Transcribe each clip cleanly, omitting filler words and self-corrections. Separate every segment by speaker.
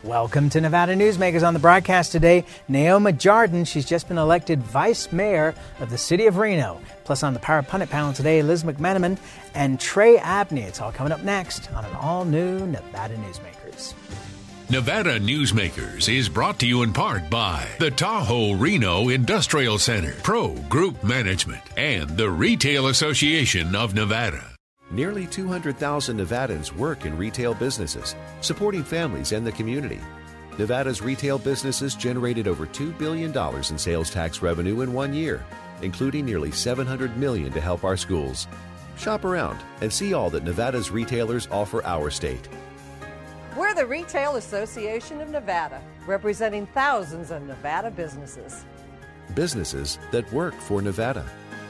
Speaker 1: Welcome to Nevada Newsmakers. On the broadcast today, Naoma Jardin. She's just been elected Vice Mayor of the City of Reno. Plus on the Power Pundit panel today, Liz McMenamin and Trey Abney. It's all coming up next on an all-new Nevada Newsmakers.
Speaker 2: Nevada Newsmakers is brought to you in part by the Tahoe Reno Industrial Center, Pro Group Management, and the Retail Association of Nevada.
Speaker 3: Nearly 200,000 Nevadans work in retail businesses, supporting families and the community. Nevada's retail businesses generated over $2 billion in sales tax revenue in 1 year, including nearly $700 million to help our schools. Shop around and see all that Nevada's retailers offer our state.
Speaker 4: We're the Retail Association of Nevada, representing thousands of Nevada businesses.
Speaker 3: Businesses that work for Nevada.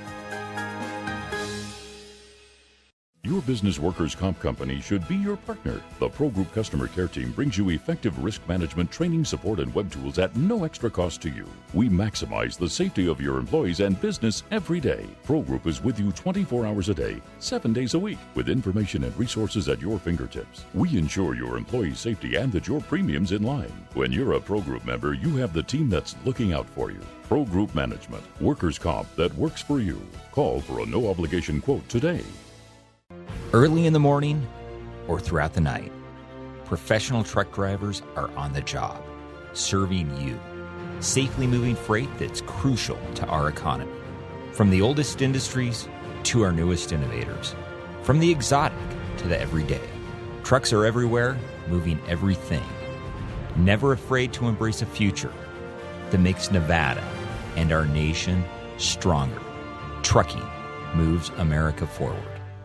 Speaker 5: Your business workers' comp company should be your partner. The Pro Group Customer Care Team brings you effective risk management, training, support, and web tools at no extra cost to you. We maximize the safety of your employees and business every day. Pro Group is with you 24 hours a day, 7 days a week, with information and resources at your fingertips. We ensure your employees' safety and that your premium's in line. When you're a Pro Group member, you have the team that's looking out for you. Pro Group Management, workers' comp that works for you. Call for a no-obligation quote today.
Speaker 6: Early in the morning or throughout the night, professional truck drivers are on the job, serving you, safely moving freight that's crucial to our economy. From the oldest industries to our newest innovators, from the exotic to the everyday, trucks are everywhere, moving everything. Never afraid to embrace a future that makes Nevada and our nation stronger. Trucking moves America forward.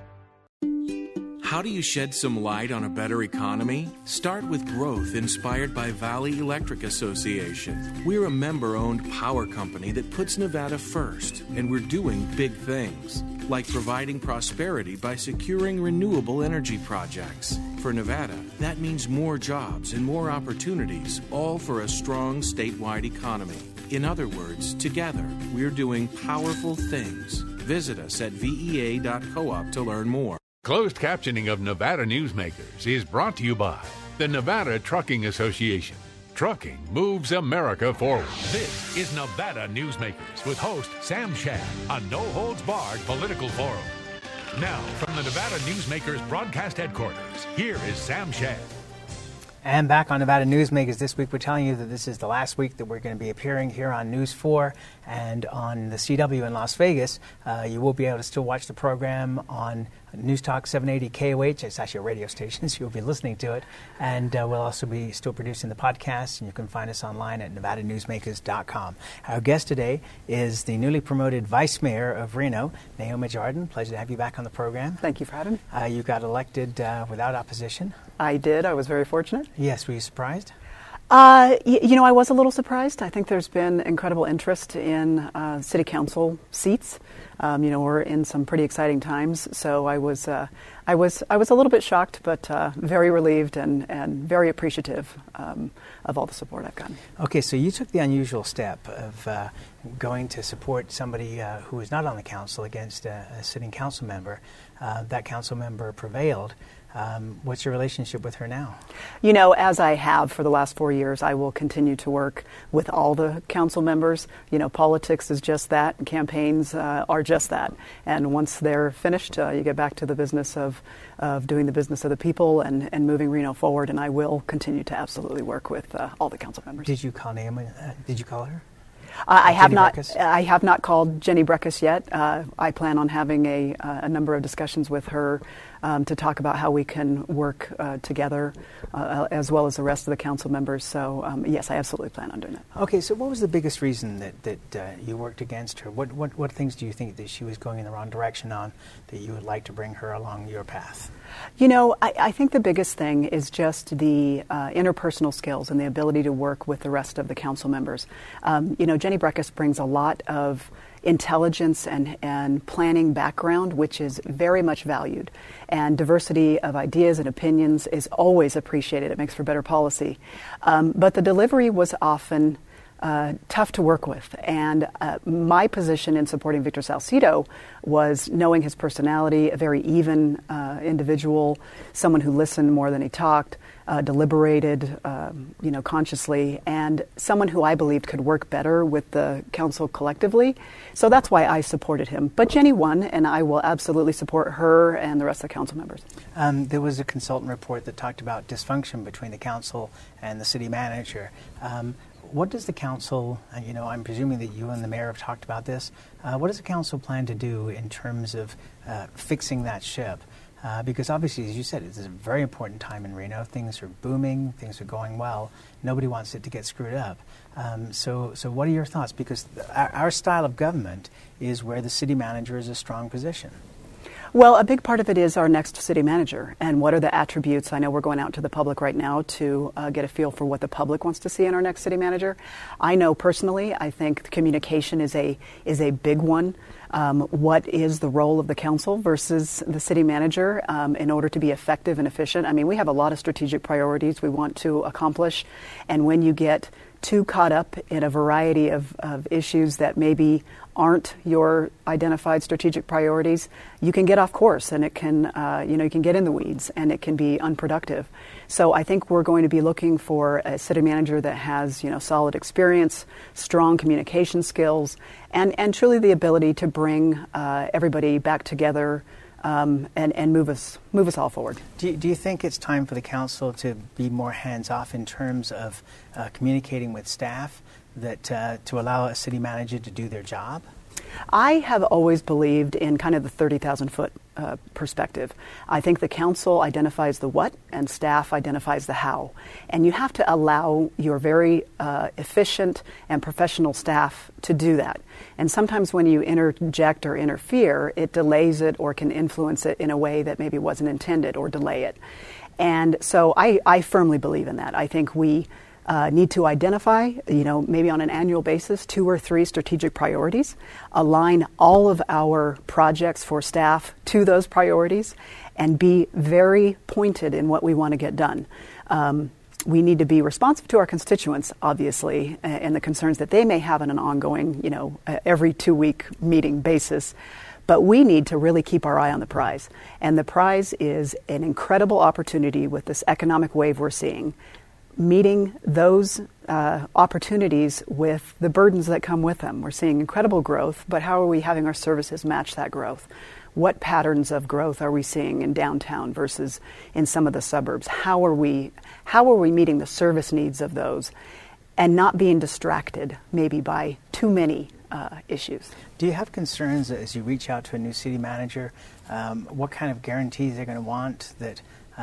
Speaker 7: How do you shed some light on a better economy? Start with growth inspired by Valley Electric Association. We're a member-owned power company that puts Nevada first, and we're doing big things, like providing prosperity by securing renewable energy projects. For Nevada, that means more jobs and more opportunities, all for a strong statewide economy. In other words, together, we're doing powerful things. Visit us at vea.coop to learn more.
Speaker 2: Closed captioning of Nevada Newsmakers is brought to you by the Nevada Trucking Association. Trucking moves America forward. This is Nevada Newsmakers with host Sam Shad, a no-holds-barred political forum. Now, from the Nevada Newsmakers broadcast headquarters, here is Sam Shad.
Speaker 1: And back on Nevada Newsmakers this week, we're telling you that this is the last week that we're going to be appearing here on News 4 and on the CW in Las Vegas. You will be able to still watch the program on News Talk 780 KOH. It's actually a radio station, so you'll be listening to it. And we'll also be still producing the podcast, and you can find us online at NevadaNewsmakers.com. Our guest today is the newly promoted Vice Mayor of Reno, Naoma Jardin. Pleasure to have you back on the program.
Speaker 8: Thank you for having me.
Speaker 1: You got elected without opposition.
Speaker 8: I did. I was very fortunate.
Speaker 1: Yes. Were you surprised?
Speaker 8: I was a little surprised. I think there's been incredible interest in city council seats. We're in some pretty exciting times, so I was a little bit shocked, but very relieved and very appreciative of all the support I've gotten.
Speaker 1: Okay, so you took the unusual step of going to support somebody who was not on the council against a sitting council member. That council member prevailed. What's your relationship with her now?
Speaker 8: As I have for the last 4 years, I will continue to work with all the council members. Politics is just that. Campaigns are just that. And once they're finished, you get back to the business of doing the business of the people and moving Reno forward. And I will continue to absolutely work with all the council members.
Speaker 1: Did you call Naoma? Did you call her?
Speaker 8: I have not called Jenny Breckus yet. I plan on having a number of discussions with her to talk about how we can work together, as well as the rest of the council members. So, yes, I absolutely plan on doing that.
Speaker 1: Okay, so what was the biggest reason that you worked against her? What things do you think that she was going in the wrong direction on that you would like to bring her along your path?
Speaker 8: I think the biggest thing is just the interpersonal skills and the ability to work with the rest of the council members. Jenny Breckus brings a lot of intelligence and planning background, which is very much valued. And diversity of ideas and opinions is always appreciated. It makes for better policy. But the delivery was often tough to work with. And my position in supporting Victor Salcido was knowing his personality, a very even individual, someone who listened more than he talked, deliberated, consciously, and someone who I believed could work better with the council collectively. So that's why I supported him. But Jenny won, and I will absolutely support her and the rest of the council members.
Speaker 1: There was a consultant report that talked about dysfunction between the council and the city manager. What does the council, I'm presuming that you and the mayor have talked about this, what does the council plan to do in terms of fixing that ship? Because obviously, as you said, it's a very important time in Reno. Things are booming, things are going well. Nobody wants it to get screwed up. So what are your thoughts? Because our style of government is where the city manager is a strong position.
Speaker 8: Well, a big part of it is our next city manager, and what are the attributes. I know we're going out to the public right now to get a feel for what the public wants to see in our next city manager. I know personally, I think communication is a big one. What is the role of the council versus the city manager in order to be effective and efficient? I mean, we have a lot of strategic priorities we want to accomplish, and when you get too caught up in a variety of issues that maybe aren't your identified strategic priorities, you can get off course, and it can, you can get in the weeds, and it can be unproductive. So I think we're going to be looking for a city manager that has, solid experience, strong communication skills, and truly the ability to bring everybody back together and move us all forward.
Speaker 1: Do you think it's time for the council to be more hands-off in terms of communicating with staff, that to allow a city manager to do their job?
Speaker 8: I have always believed in kind of the 30,000-foot perspective. I think the council identifies the what and staff identifies the how. And you have to allow your very efficient and professional staff to do that. And sometimes when you interject or interfere, it delays it or can influence it in a way that maybe wasn't intended or delay it. And so I firmly believe in that. I think we need to identify, maybe on an annual basis, 2 or 3 strategic priorities, align all of our projects for staff to those priorities, and be very pointed in what we want to get done. We need to be responsive to our constituents, obviously, and the concerns that they may have on an ongoing, every 2-week meeting basis. But we need to really keep our eye on the prize. And the prize is an incredible opportunity with this economic wave we're seeing, meeting those opportunities with the burdens that come with them. We're seeing incredible growth, but how are we having our services match that growth? What patterns of growth are we seeing in downtown versus in some of the suburbs? How are we meeting the service needs of those and not being distracted maybe by too many issues?
Speaker 1: Do you have concerns as you reach out to a new city manager? What kind of guarantees they're going to want that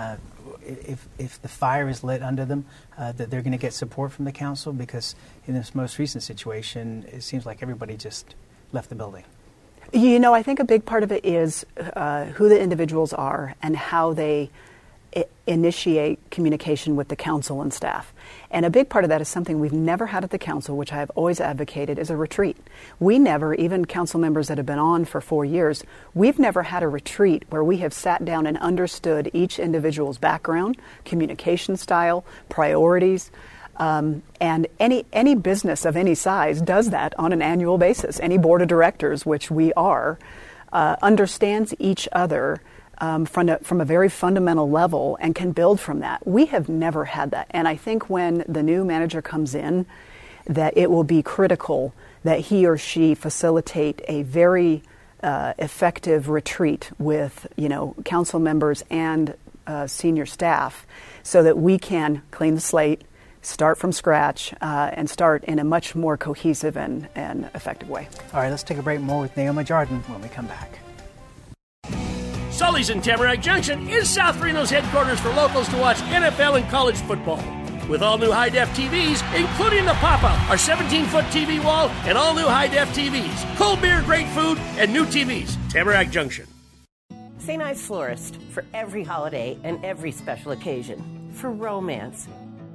Speaker 1: if the fire is lit under them, that they're going to get support from the council? Because in this most recent situation, it seems like everybody just left the building.
Speaker 8: I think a big part of it is who the individuals are and how they initiate communication with the council and staff. And a big part of that is something we've never had at the council, which I have always advocated, is a retreat. We never, even council members that have been on for 4 years, we've never had a retreat where we have sat down and understood each individual's background, communication style, priorities. And any business of any size does that on an annual basis. Any board of directors, which we are, understands each other from a very fundamental level and can build from that. We have never had that. And I think when the new manager comes in, that it will be critical that he or she facilitate a very effective retreat with, council members and senior staff so that we can clean the slate, start from scratch, and start in a much more cohesive and effective way.
Speaker 1: All right, let's take a break. More with Naomi Jordan when we come back.
Speaker 9: Sully's in Tamarack Junction is South Reno's headquarters for locals to watch NFL and college football. With all new high-def TVs, including the pop-up, our 17-foot TV wall, and all new high-def TVs. Cold beer, great food, and new TVs. Tamarack Junction.
Speaker 10: St. Ives Florist, for every holiday and every special occasion. For romance.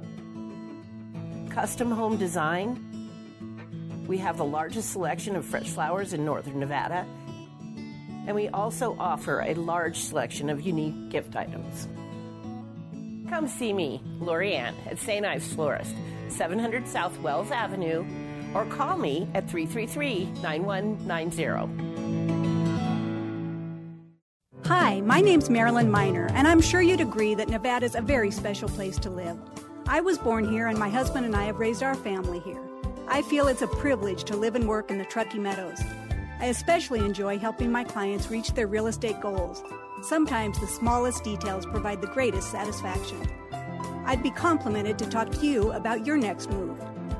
Speaker 10: Custom home design. We have the largest selection of fresh flowers in northern Nevada. And we also offer a large selection of unique gift items. Come see me, Lori Ann, at St. Ives Florist, 700 South Wells Avenue, or call me at 333-9190.
Speaker 11: Hi, my name's Marilyn Miner, and I'm sure you'd agree that Nevada's a very special place to live. I was born here, and my husband and I have raised our family here. I feel it's a privilege to live and work in the Truckee Meadows. I especially enjoy helping my clients reach their real estate goals. Sometimes the smallest details provide the greatest satisfaction. I'd be complimented to talk to you about your next move.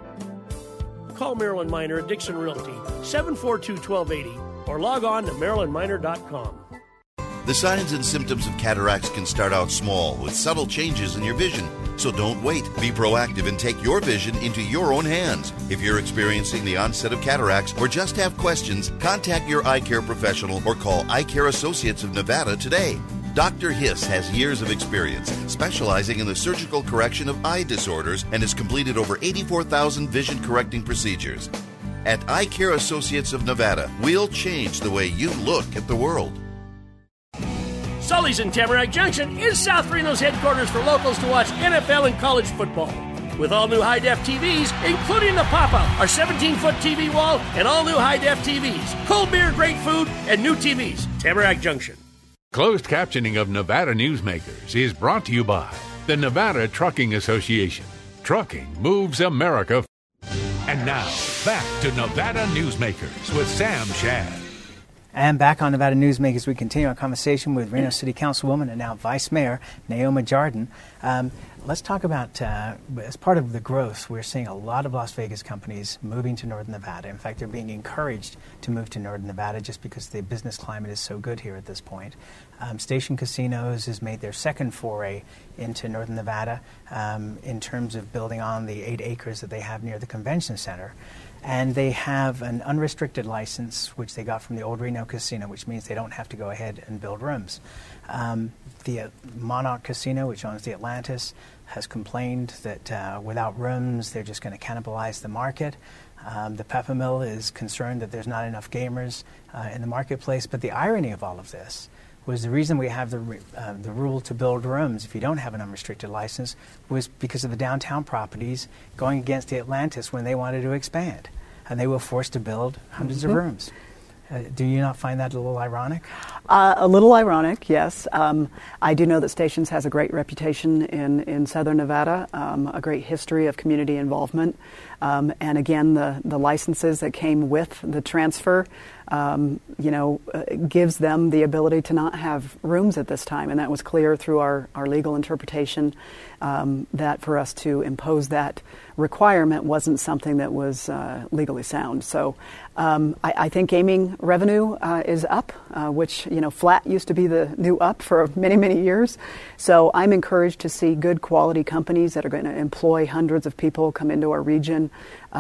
Speaker 9: Call Marilyn Miner at Dixon Realty, 742-1280, or log on to marilynminer.com.
Speaker 12: The signs and symptoms of cataracts can start out small with subtle changes in your vision. So don't wait. Be proactive and take your vision into your own hands. If you're experiencing the onset of cataracts or just have questions, contact your eye care professional or call Eye Care Associates of Nevada today. Dr. Hiss has years of experience specializing in the surgical correction of eye disorders and has completed over 84,000 vision-correcting procedures. At Eye Care Associates of Nevada, we'll change the way you look at the world.
Speaker 9: Sully's in Tamarack Junction is South Reno's headquarters for locals to watch NFL and college football. With all new high-def TVs, including the Papa, our 17-foot TV wall, and all new high-def TVs. Cold beer, great food, and new TVs. Tamarack Junction.
Speaker 2: Closed captioning of Nevada Newsmakers is brought to you by the Nevada Trucking Association. Trucking moves America. And now, back to Nevada Newsmakers with Sam Shad.
Speaker 1: And back on Nevada Newsmakers, we continue our conversation with Reno City Councilwoman and now Vice Mayor Naoma Jardin. Let's talk about, as part of the growth, we're seeing a lot of Las Vegas companies moving to Northern Nevada. In fact, they're being encouraged to move to Northern Nevada just because the business climate is so good here at this point. Station Casinos has made their second foray into Northern Nevada in terms of building on the 8 acres that they have near the convention center. And they have an unrestricted license, which they got from the old Reno Casino, which means they don't have to go ahead and build rooms. The Monarch Casino, which owns the Atlantis, has complained that without rooms, they're just going to cannibalize the market. The Peppermill is concerned that there's not enough gamers in the marketplace. But the irony of all of this was the reason we have the rule to build rooms if you don't have an unrestricted license was because of the downtown properties going against the Atlantis when they wanted to expand. And they were forced to build hundreds of rooms. Do you not find that a little ironic?
Speaker 8: A little ironic, yes. I do know that Stations has a great reputation in Southern Nevada, a great history of community involvement. And again, the licenses that came with the transfer, gives them the ability to not have rooms at this time. And that was clear through our legal interpretation that for us to impose that requirement wasn't something that was legally sound. So I think gaming revenue is up, which, flat used to be the new up for many, many years. So I'm encouraged to see good quality companies that are going to employ hundreds of people come into our region.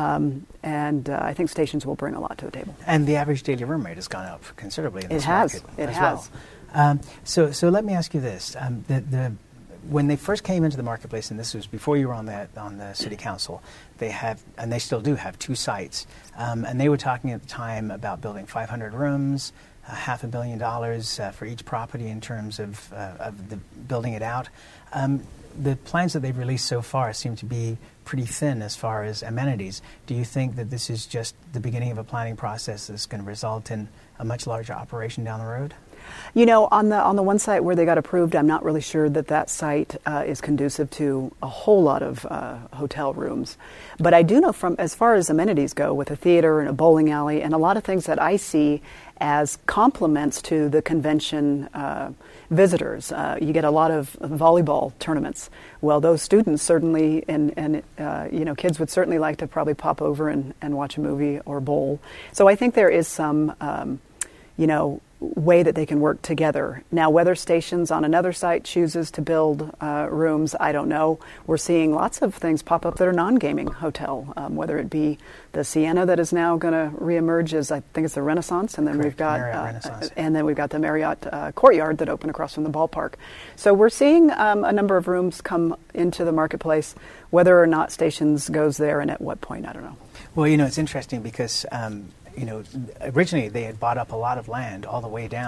Speaker 8: And I think Stations will bring a lot to the table.
Speaker 1: And the average daily room rate has gone up considerably in this market
Speaker 8: as
Speaker 1: well. So let me ask you this. When they first came into the marketplace, and this was before you were on the city council, they have, and they still do have, 2 sites. And they were talking at the time about building 500 rooms, $500 million for each property in terms of building it out. The plans that they've released so far seem to be pretty thin as far as amenities. Do you think that this is just the beginning of a planning process that's going to result in a much larger operation down the road?
Speaker 8: On the one site where they got approved, I'm not really sure that site is conducive to a whole lot of hotel rooms. But I do know from as far as amenities go, with a theater and a bowling alley and a lot of things that I see as complements to the convention visitors. You get a lot of volleyball tournaments. Well, those students certainly, and kids would certainly like to probably pop over and watch a movie or bowl. So I think there is some, way that they can work together. Now, whether Stations on another site chooses to build rooms, I don't know. We're seeing lots of things pop up that are non-gaming hotel, whether it be the Sienna that is now going to reemerge as, I think it's the Renaissance, and then we've got the Marriott Courtyard that opened across from the ballpark. So we're seeing a number of rooms come into the marketplace. Whether or not Stations goes there and at what point, I don't know.
Speaker 1: Well, it's interesting because originally they had bought up a lot of land all the way down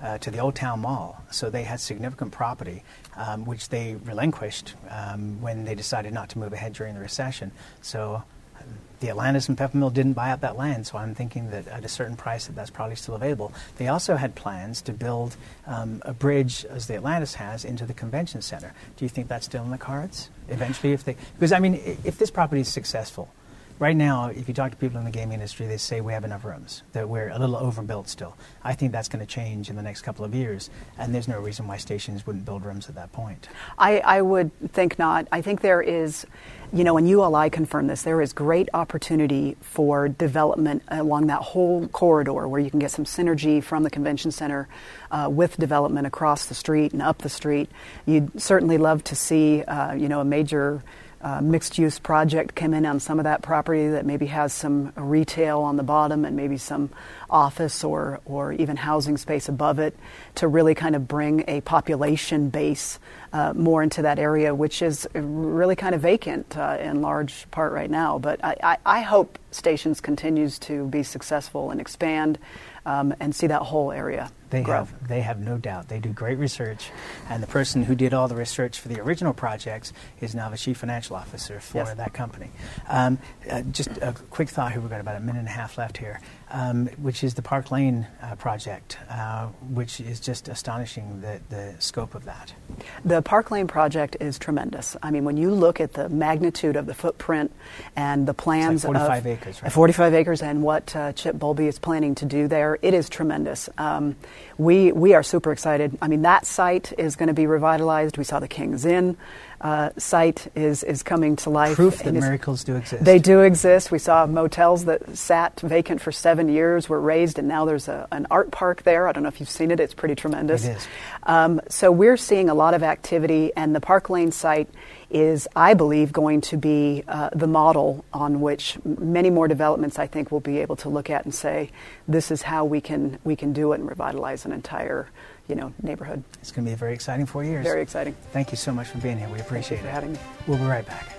Speaker 1: to the Old Town Mall. So they had significant property, which they relinquished when they decided not to move ahead during the recession. So the Atlantis and Peppermill didn't buy up that land, so I'm thinking that at a certain price that's probably still available. They also had plans to build a bridge, as the Atlantis has, into the convention center. Do you think that's still in the cards eventually? Because I mean, if this property is successful, right now, if you talk to people in the gaming industry, they say we have enough rooms, that we're a little overbuilt still. I think that's going to change in the next couple of years, and there's no reason why stations wouldn't build rooms at that point.
Speaker 8: I would think not. I think there is, and ULI confirmed this, there is great opportunity for development along that whole corridor where you can get some synergy from the convention center with development across the street and up the street. You'd certainly love to see, a major mixed-use project come in on some of that property that maybe has some retail on the bottom and maybe some office or even housing space above it to really kind of bring a population base more into that area, which is really kind of vacant in large part right now. But I hope Stations continues to be successful and expand and see that whole area grow.
Speaker 1: They have no doubt. They do great research, and the person who did all the research for the original projects is now the chief financial officer for that company. Just a quick thought here. We've got about a minute and a half left here, which is the Park Lane project, which is just astonishing, the scope of that.
Speaker 8: The Park Lane project is tremendous. I mean, when you look at the magnitude of the footprint and the plans
Speaker 1: of 45 acres, right?
Speaker 8: 45 acres and what Chip Bowlby is planning to do there, it is tremendous. We are super excited. I mean, that site is going to be revitalized. We saw the King's Inn site is coming to life.
Speaker 1: Proof that miracles do exist.
Speaker 8: They do exist. We saw motels that sat vacant for 7 years were raised, and now there's an art park there. I don't know if you've seen it. It's pretty tremendous.
Speaker 1: It is.
Speaker 8: So we're seeing a lot of activity, and the Park Lane site is, I believe, going to be the model on which many more developments, I think, will be able to look at and say, this is how we can do it and revitalize an entire neighborhood.
Speaker 1: It's going to be a very exciting 4 years.
Speaker 8: Very exciting.
Speaker 1: Thank you so much for being here. We appreciate it.
Speaker 8: Thanks for having me.
Speaker 1: We'll be right back.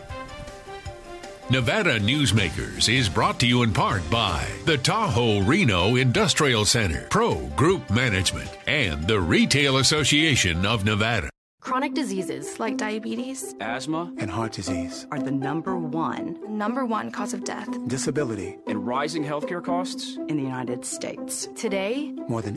Speaker 2: Nevada Newsmakers is brought to you in part by the Tahoe Reno Industrial Center, Pro Group Management, and the Retail Association of Nevada.
Speaker 13: Chronic diseases like diabetes,
Speaker 14: asthma, and heart disease
Speaker 15: are the number one
Speaker 13: cause of death,
Speaker 14: disability, and rising healthcare costs
Speaker 15: in the United States.
Speaker 13: Today,
Speaker 14: more than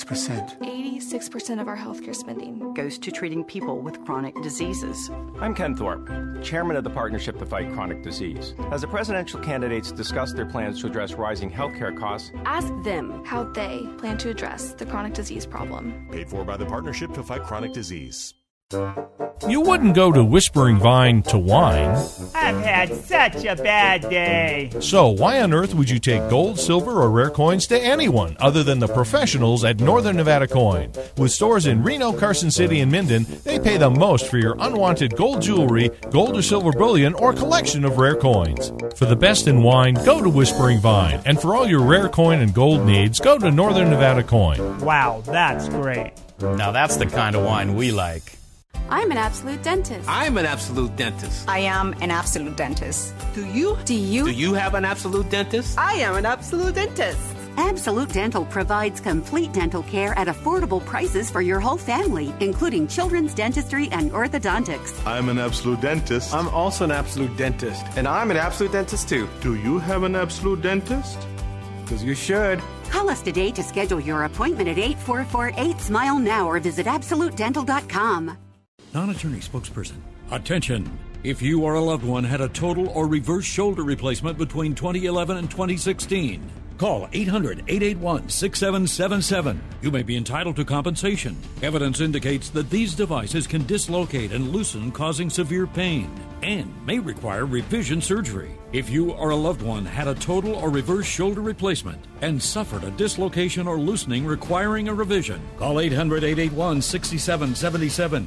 Speaker 14: 86%
Speaker 13: of our healthcare spending
Speaker 15: goes to treating people with chronic diseases.
Speaker 16: I'm Ken Thorpe, chairman of the Partnership to Fight Chronic Disease. As the presidential candidates discuss their plans to address rising healthcare costs,
Speaker 13: ask them how they plan to address the chronic disease problem.
Speaker 17: Paid for by the Partnership to Fight Chronic Disease.
Speaker 18: You wouldn't go to Whispering Vine to whine.
Speaker 19: I've had such a bad day.
Speaker 18: So why on earth would you take gold, silver, or rare coins to anyone other than the professionals at Northern Nevada Coin? With stores in Reno, Carson City, and Minden, they pay the most for your unwanted gold jewelry, gold or silver bullion, or collection of rare coins. For the best in wine, go to Whispering Vine. And for all your rare coin and gold needs, go to Northern Nevada Coin.
Speaker 19: Wow, that's great.
Speaker 20: Now that's the kind of wine we like.
Speaker 13: I'm an absolute dentist.
Speaker 21: I'm an absolute dentist.
Speaker 22: I am an absolute dentist.
Speaker 21: Do you?
Speaker 13: Do you
Speaker 21: have an absolute dentist?
Speaker 22: I am an absolute dentist.
Speaker 23: Absolute Dental provides complete dental care at affordable prices for your whole family, including children's dentistry and orthodontics.
Speaker 24: I'm an absolute dentist.
Speaker 25: I'm also an absolute dentist.
Speaker 26: And I'm an absolute dentist too.
Speaker 24: Do you have an absolute dentist?
Speaker 26: Because you should.
Speaker 23: Call us today to schedule your appointment at 844-8-SMILE-NOW or visit AbsoluteDental.com.
Speaker 27: Non-attorney spokesperson. Attention! If you or a loved one had a total or reverse shoulder replacement between 2011 and 2016, call 800-881-6777. You may be entitled to compensation. Evidence indicates that these devices can dislocate and loosen, causing severe pain, and may require revision surgery. If you or a loved one had a total or reverse shoulder replacement and suffered a dislocation or loosening requiring a revision, call 800-881-6777.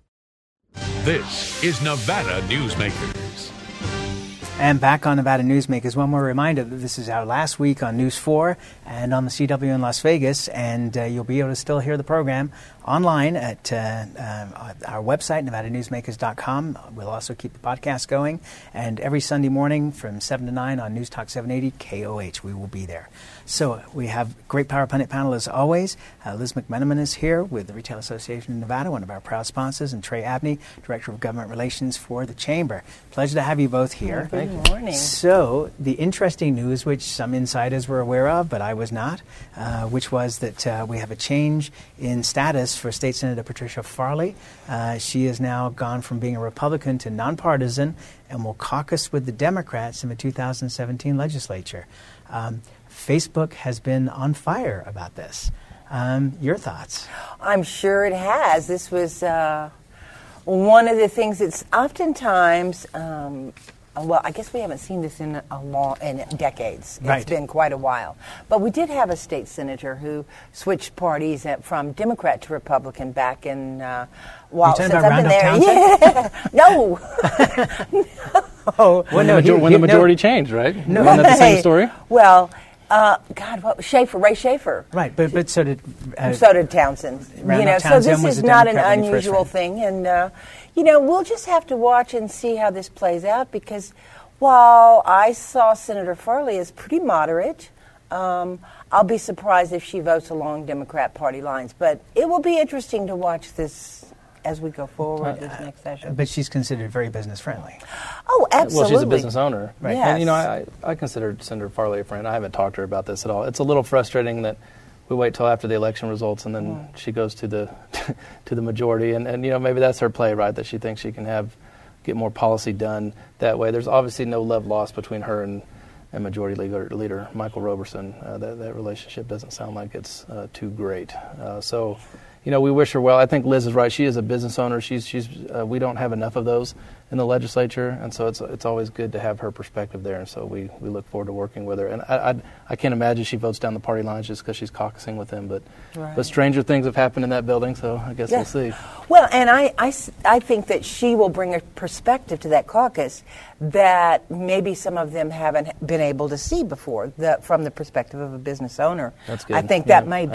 Speaker 2: This is Nevada Newsmakers.
Speaker 1: And back on Nevada Newsmakers, one more reminder that this is our last week on News 4 and on the CW in Las Vegas, and you'll be able to still hear the program online at our website, NevadaNewsmakers.com. We'll also keep the podcast going. And every Sunday morning from 7 to 9 on News Talk 780 KOH, we will be there. So we have a great Power Pundit panel as always. Liz McMenamin is here with the Retail Association of Nevada, one of our proud sponsors, and Trey Abney, Director of Government Relations for the Chamber. Pleasure to have you both here.
Speaker 3: Good morning.
Speaker 1: So the interesting news, which some insiders were aware of, but I was not, which was that we have a change in status for State Senator Patricia Farley. She has now gone from being a Republican to nonpartisan and will caucus with the Democrats in the 2017 legislature. Facebook has been on fire about this. Your thoughts?
Speaker 3: I'm sure it has. This was one of the things that's oftentimes, well, I guess we haven't seen this in decades.
Speaker 1: Right.
Speaker 3: It's been quite a while. But we did have a state senator who switched parties from Democrat to Republican back in, since I've been there. Yeah. No.
Speaker 4: No. When the majority changed, right?
Speaker 3: No.
Speaker 4: Isn't that the same story?
Speaker 3: Well, God, what was Ray Schaefer?
Speaker 1: Right, but so did
Speaker 3: Townsend.
Speaker 1: Randolph
Speaker 3: So
Speaker 1: Townsend
Speaker 3: this
Speaker 1: was
Speaker 3: is
Speaker 1: a
Speaker 3: not an
Speaker 1: Democrat when he first
Speaker 3: unusual
Speaker 1: ran.
Speaker 3: thing, and we'll just have to watch and see how this plays out. Because while I saw Senator Farley as pretty moderate, I'll be surprised if she votes along Democrat Party lines. But it will be interesting to watch this as we go forward this next session.
Speaker 1: But she's considered very business friendly.
Speaker 3: Oh, absolutely.
Speaker 4: Well, she's a business owner.
Speaker 1: Right.
Speaker 3: Yes.
Speaker 4: And, I consider Senator Farley a friend. I haven't talked to her about this at all. It's a little frustrating that we wait till after the election results and then she goes to the to the majority. And maybe that's her play, right, that she thinks she can get more policy done that way. There's obviously no love lost between her and Majority Leader Michael Roberson. That relationship doesn't sound like it's too great. So we wish her well. I think Liz is right. She is a business owner. We don't have enough of those in the legislature, and so it's always good to have her perspective there. And so we look forward to working with her. And I can't imagine she votes down the party lines just because she's caucusing with them. But stranger things have happened in that building, so I guess we'll see.
Speaker 3: Well, and I think that she will bring a perspective to that caucus that maybe some of them haven't been able to see before, from the perspective of a business owner.
Speaker 4: That's good.
Speaker 3: I think that might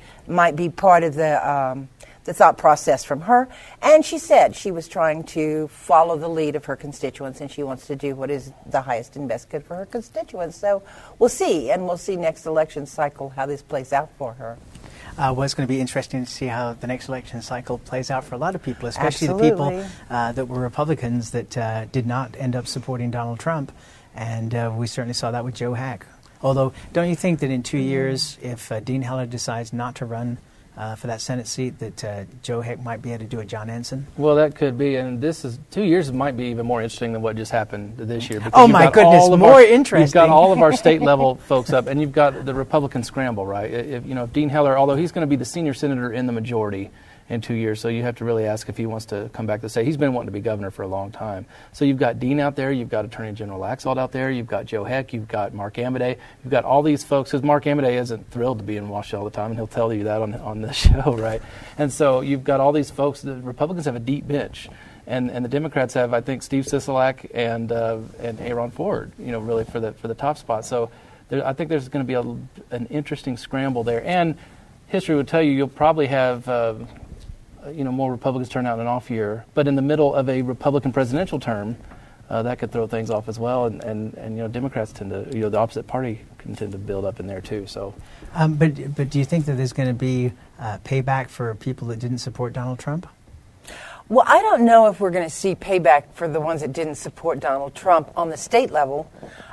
Speaker 3: be part of the thought process from her. And she said she was trying to follow the lead of her constituents, and she wants to do what is the highest and best good for her constituents. So we'll see, and we'll see next election cycle how this plays out for her.
Speaker 1: Well, it's going to be interesting to see how the next election cycle plays out for a lot of people, especially the people that were Republicans that did not end up supporting Donald Trump. And we certainly saw that with Joe Hack. Although, don't you think that in 2 years, if Dean Heller decides not to run for that Senate seat, that Joe Hack might be able to do a John Ensign?
Speaker 4: Well, that could be, and 2 years might be even more interesting than what just happened this year.
Speaker 1: Oh my goodness, more interesting.
Speaker 4: You've got all of our state level folks up, and you've got the Republican scramble, right? If Dean Heller, although he's going to be the senior senator in the majority in 2 years, so you have to really ask if he wants to come back to say he's been wanting to be governor for a long time. So you've got Dean out there, you've got Attorney General Laxalt out there, you've got Joe Heck, you've got Mark Amodei, you've got all these folks, because Mark Amodei isn't thrilled to be in Washington all the time, and he'll tell you that on this show, right? And so you've got all these folks. The Republicans have a deep bench, and the Democrats have, I think, Steve Sisolak and Aaron Ford, really for the top spot. So I think there's going to be an interesting scramble there, and history would tell you you'll probably have more Republicans turn out in an off year, but in the middle of a Republican presidential term, that could throw things off as well. And Democrats tend to, the opposite party can tend to build up in there too. So,
Speaker 1: but do you think that there's going to be payback for people that didn't support Donald Trump?
Speaker 3: Well, I don't know if we're going to see payback for the ones that didn't support Donald Trump on the state level.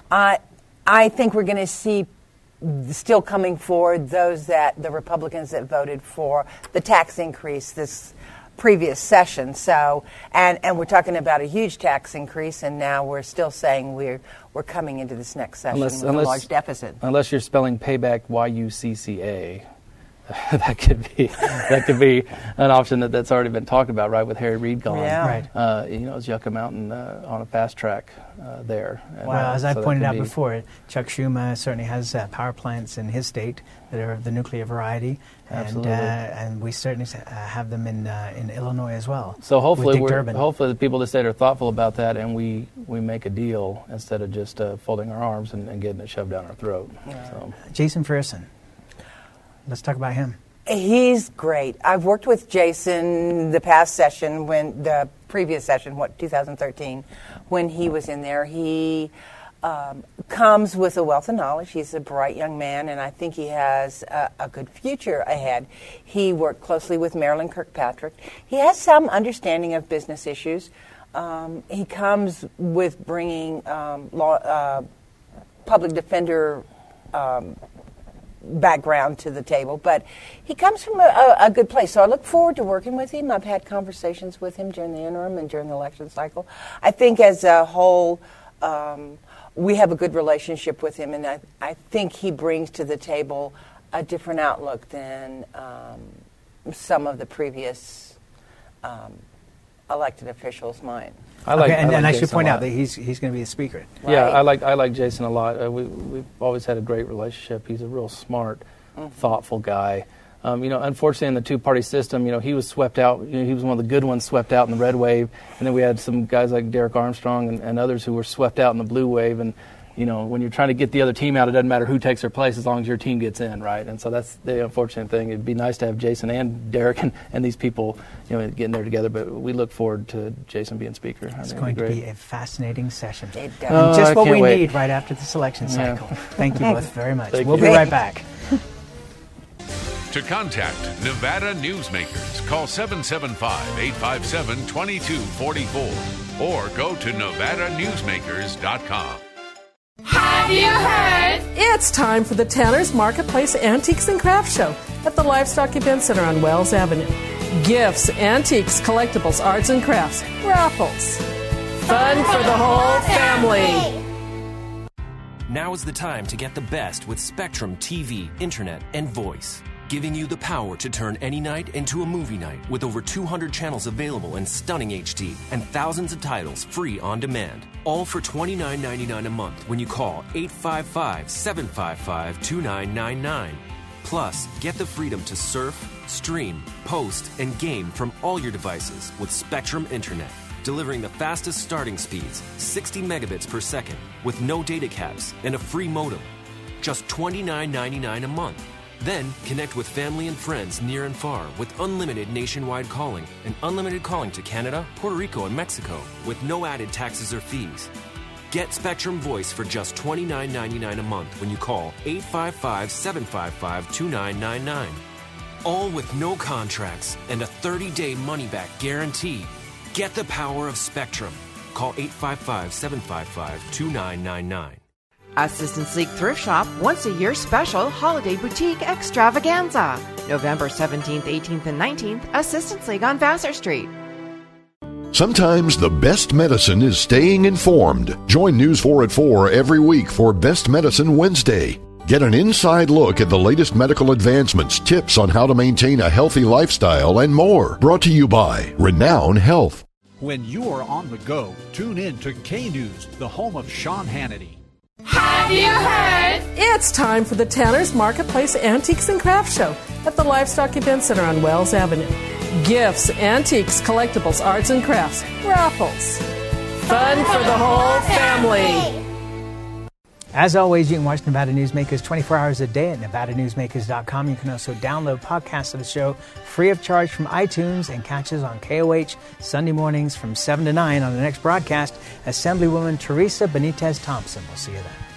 Speaker 3: I think we're going to see still coming forward the Republicans that voted for the tax increase this previous session. So, and we're talking about a huge tax increase, and now we're still saying we're coming into this next session with a large deficit.
Speaker 4: Unless you're spelling payback YUCCA. that could be an option that's already been talked about, right? With Harry Reid gone,
Speaker 1: right?
Speaker 4: It's Yucca Mountain on a fast track there.
Speaker 1: Well, as I pointed out before, Chuck Schumer certainly has power plants in his state that are of the nuclear variety, and we certainly have them in Illinois as well.
Speaker 4: So hopefully the people of the state are thoughtful about that, and we make a deal instead of just folding our arms and getting it shoved down our throat.
Speaker 1: So. Jason Ferguson. Let's talk about him.
Speaker 3: He's great. I've worked with Jason the previous session, 2013, when he was in there. He comes with a wealth of knowledge. He's a bright young man, and I think he has a good future ahead. He worked closely with Marilyn Kirkpatrick. He has some understanding of business issues. He comes with bringing public defender background to the table, but he comes from a good place. So I look forward to working with him. I've had conversations with him during the interim and during the election cycle. I think as a whole, we have a good relationship with him, and I think he brings to the table a different outlook than some of the previous elected officials might.
Speaker 1: I should point out that he's going to be the speaker.
Speaker 4: Right. Yeah, I like Jason a lot. We've always had a great relationship. He's a real smart, thoughtful guy. Unfortunately, in the two-party system, he was swept out. He was one of the good ones swept out in the red wave, and then we had some guys like Derek Armstrong and others who were swept out in the blue wave. And when you're trying to get the other team out, it doesn't matter who takes their place as long as your team gets in, right? And so that's the unfortunate thing. It'd be nice to have Jason and Derek and these people, getting there together. But we look forward to Jason being speaker.
Speaker 1: It's going to be a fascinating session.
Speaker 4: Just
Speaker 1: what we
Speaker 4: wait.
Speaker 1: need right after this election cycle.
Speaker 4: Yeah.
Speaker 1: Thank you both very much.
Speaker 4: We'll
Speaker 1: be right back.
Speaker 2: To contact Nevada Newsmakers, call 775-857-2244 or go to NevadaNewsmakers.com.
Speaker 5: Have you heard? It's time for the Tanner's Marketplace Antiques and Crafts Show at the Livestock Event Center on Wells Avenue. Gifts, antiques, collectibles, arts and crafts, raffles. Fun for the whole family.
Speaker 6: Now is the time to get the best with Spectrum TV, Internet, and Voice. Giving you the power to turn any night into a movie night with over 200 channels available in stunning HD and thousands of titles free on demand. All for $29.99 a month when you call 855-755-2999. Plus, get the freedom to surf, stream, post, and game from all your devices with Spectrum Internet. Delivering the fastest starting speeds, 60 megabits per second, with no data caps and a free modem. Just $29.99 a month. Then, connect with family and friends near and far with unlimited nationwide calling and unlimited calling to Canada, Puerto Rico, and Mexico with no added taxes or fees. Get Spectrum Voice for just $29.99 a month when you call 855-755-2999. All with no contracts and a 30-day money-back guarantee. Get the power of Spectrum. Call 855-755-2999.
Speaker 7: Assistance League Thrift Shop once a year special holiday boutique extravaganza. November 17th, 18th, and 19th, Assistance League on Vassar Street.
Speaker 9: Sometimes the best medicine is staying informed. Join News 4 at 4 every week for Best Medicine Wednesday. Get an inside look at the latest medical advancements, tips on how to maintain a healthy lifestyle, and more. Brought to you by Renown Health.
Speaker 10: When you are on the go, tune in to K-News, the home of Sean Hannity.
Speaker 5: Have you heard? It's time for the Tanner's Marketplace Antiques and Crafts Show at the Livestock Event Center on Wells Avenue. Gifts, antiques, collectibles, arts and crafts, raffles. Fun for the whole family.
Speaker 1: As always, you can watch Nevada Newsmakers 24 hours a day at NevadaNewsmakers.com. You can also download podcasts of the show free of charge from iTunes and catch us on KOH Sunday mornings from 7 to 9 on the next broadcast. Assemblywoman Teresa Benitez Thompson. We'll see you then.